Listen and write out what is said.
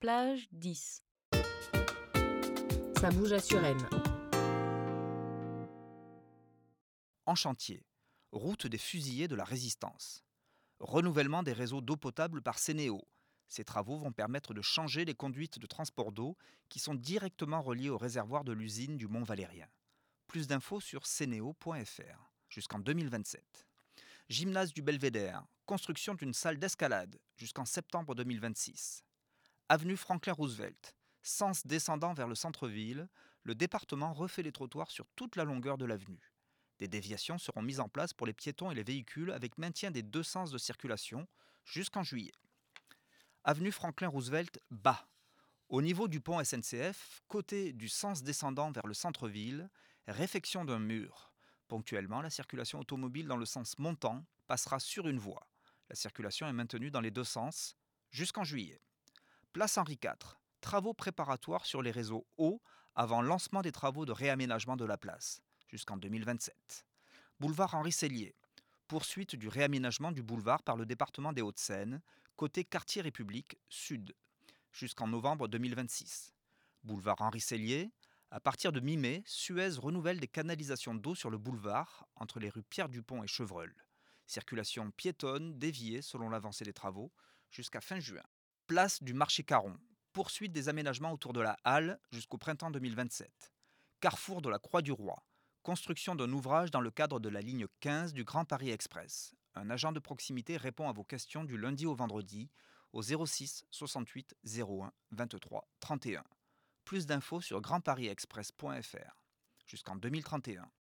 Plage 10. Ça bouge à Suresnes. En chantier, route des fusillés de la Résistance. Renouvellement des réseaux d'eau potable par Sénéo. Ces travaux vont permettre de changer les conduites de transport d'eau qui sont directement reliées au réservoir de l'usine du Mont-Valérien. Plus d'infos sur seneo.fr jusqu'en 2027. Gymnase du Belvédère, construction d'une salle d'escalade jusqu'en septembre 2026. Avenue Franklin Roosevelt, sens descendant vers le centre-ville, le département refait les trottoirs sur toute la longueur de l'avenue. Des déviations seront mises en place pour les piétons et les véhicules avec maintien des deux sens de circulation jusqu'en juillet. Avenue Franklin Roosevelt bas. Au niveau du pont SNCF, côté du sens descendant vers le centre-ville, réfection d'un mur. Ponctuellement, la circulation automobile dans le sens montant passera sur une voie. La circulation est maintenue dans les deux sens jusqu'en juillet. Place Henri IV. Travaux préparatoires sur les réseaux eau avant lancement des travaux de réaménagement de la place jusqu'en 2027. Boulevard Henri Sellier. Poursuite du réaménagement du boulevard par le département des Hauts-de-Seine, côté quartier République Sud, jusqu'en novembre 2026. Boulevard Henri Sellier. À partir de mi-mai, Suez renouvelle des canalisations d'eau sur le boulevard entre les rues Pierre-Dupont et Chevreul. Circulation piétonne déviée selon l'avancée des travaux jusqu'à fin juin. Place du Marché Caron. Poursuite des aménagements autour de la halle jusqu'au printemps 2027. Carrefour de la Croix-du-Roi. Construction d'un ouvrage dans le cadre de la ligne 15 du Grand Paris Express. Un agent de proximité répond à vos questions du lundi au vendredi au 06 68 01 23 31. Plus d'infos sur grandparisexpress.fr jusqu'en 2031.